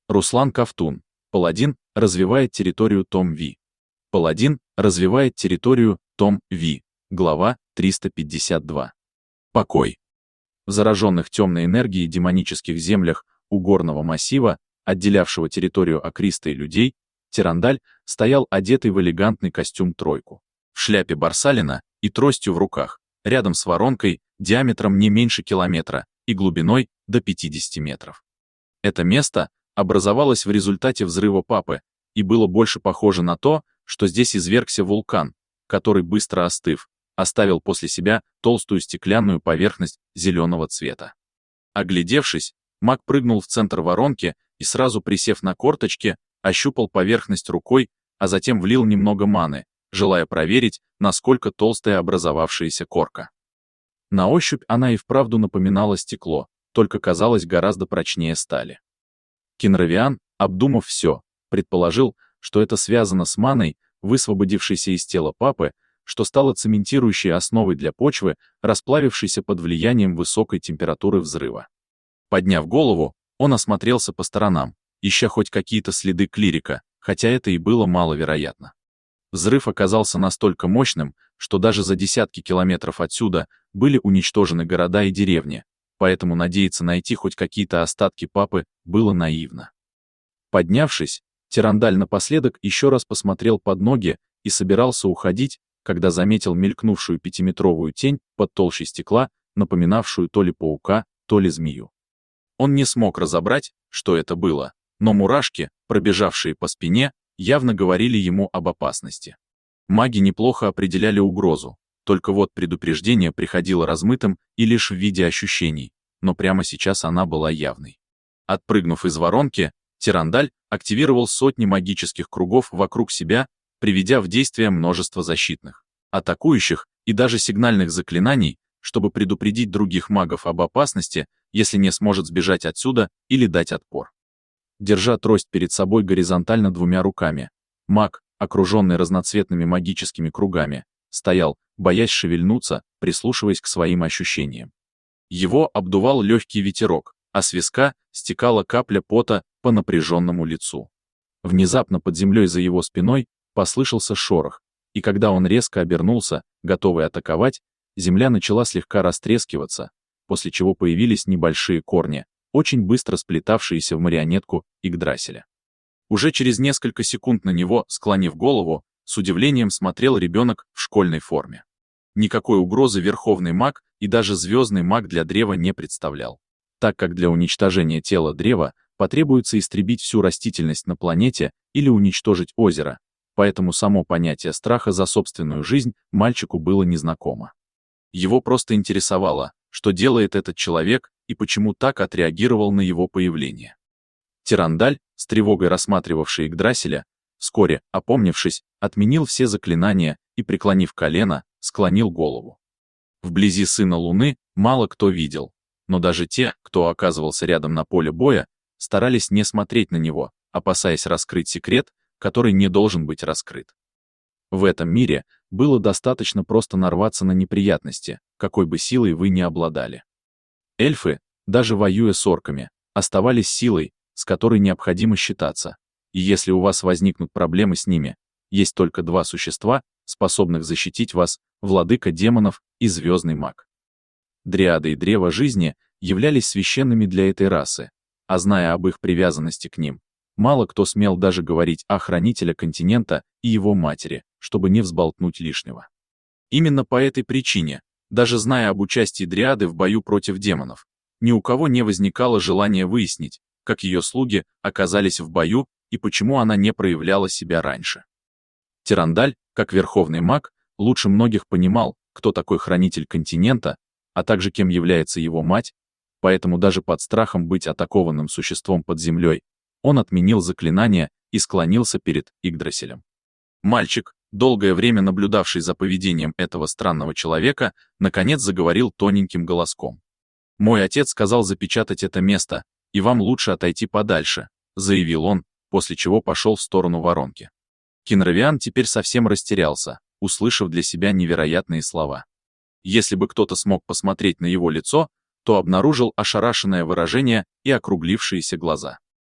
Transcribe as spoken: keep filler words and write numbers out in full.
Руслан Ковтун. Паладин развивает территорию Том Ви. Паладин развивает территорию Том Ви. Глава триста пятьдесят два. Покой. В зараженных темной энергией демонических землях у горного массива, отделявшего территорию Акриста и людей, Тирандаль стоял одетый в элегантный костюм-тройку, в шляпе Барсалина и тростью в руках, рядом с воронкой диаметром не меньше километра и глубиной до пятидесяти метров. Это место образовалось в результате взрыва Папы и было больше похоже на то, что здесь извергся вулкан, который, быстро остыв, оставил после себя толстую стеклянную поверхность зеленого цвета. Оглядевшись, маг прыгнул в центр воронки и, сразу присев на корточки, ощупал поверхность рукой, а затем влил немного маны, желая проверить, насколько толстая образовавшаяся корка. На ощупь она и вправду напоминала стекло, только казалась гораздо прочнее стали. Кинравиан, обдумав все, предположил, что это связано с маной, высвободившейся из тела Папы, что стало цементирующей основой для почвы, расплавившейся под влиянием высокой температуры взрыва. Подняв голову, он осмотрелся по сторонам, ища хоть какие-то следы клирика, хотя это и было маловероятно. Взрыв оказался настолько мощным, что даже за десятки километров отсюда были уничтожены города и деревни, поэтому надеяться найти хоть какие-то остатки Папы было наивно. Поднявшись, Тирандаль напоследок еще раз посмотрел под ноги и собирался уходить, когда заметил мелькнувшую пятиметровую тень под толщей стекла, напоминавшую то ли паука, то ли змею. Он не смог разобрать, что это было, но мурашки, пробежавшие по спине, явно говорили ему об опасности. Маги неплохо определяли угрозу, только вот предупреждение приходило размытым и лишь в виде ощущений, но прямо сейчас она была явной. Отпрыгнув из воронки, Тирандаль активировал сотни магических кругов вокруг себя, приведя в действие множество защитных, атакующих и даже сигнальных заклинаний, чтобы предупредить других магов об опасности, если не сможет сбежать отсюда или дать отпор. Держа трость перед собой горизонтально двумя руками, маг, окруженный разноцветными магическими кругами, стоял, боясь шевельнуться, прислушиваясь к своим ощущениям. Его обдувал легкий ветерок, а с виска стекала капля пота по напряженному лицу. Внезапно под землей за его спиной послышался шорох, и когда он резко обернулся, готовый атаковать, земля начала слегка растрескиваться, после чего появились небольшие корни, очень быстро сплетавшиеся в марионетку Игдрасиля. Уже через несколько секунд на него, склонив голову, с удивлением смотрел ребенок в школьной форме. Никакой угрозы верховный маг и даже звездный маг для древа не представлял, так как для уничтожения тела древа потребуется истребить всю растительность на планете или уничтожить озеро, поэтому само понятие страха за собственную жизнь мальчику было незнакомо. Его просто интересовало, что делает этот человек и почему так отреагировал на его появление. Тирандаль, с тревогой рассматривавший Игдрасиля, вскоре, опомнившись, отменил все заклинания и, преклонив колено, склонил голову. Вблизи сына Луны мало кто видел, но даже те, кто оказывался рядом на поле боя, старались не смотреть на него, опасаясь раскрыть секрет, который не должен быть раскрыт. В этом мире было достаточно просто нарваться на неприятности, какой бы силой вы ни обладали. Эльфы, даже воюя с орками, оставались силой, с которой необходимо считаться, и если у вас возникнут проблемы с ними, есть только два существа, способных защитить вас, владыка демонов и звездный маг. Дриады и древо жизни являлись священными для этой расы, а зная об их привязанности к ним, мало кто смел даже говорить о хранителе континента и его матери, чтобы не взболтнуть лишнего. Именно по этой причине, даже зная об участии дриады в бою против демонов, ни у кого не возникало желания выяснить, как ее слуги оказались в бою и почему она не проявляла себя раньше. Тирандаль, как верховный маг, лучше многих понимал, кто такой хранитель континента, а также кем является его мать, поэтому даже под страхом быть атакованным существом под землей, он отменил заклинание и склонился перед Игдрасилем. Мальчик, долгое время наблюдавший за поведением этого странного человека, наконец заговорил тоненьким голоском. «Мой отец сказал запечатать это место, и вам лучше отойти подальше», — заявил он, после чего пошел в сторону воронки. Кинравиан теперь совсем растерялся, услышав для себя невероятные слова. Если бы кто-то смог посмотреть на его лицо, то обнаружил ошарашенное выражение и округлившиеся глаза.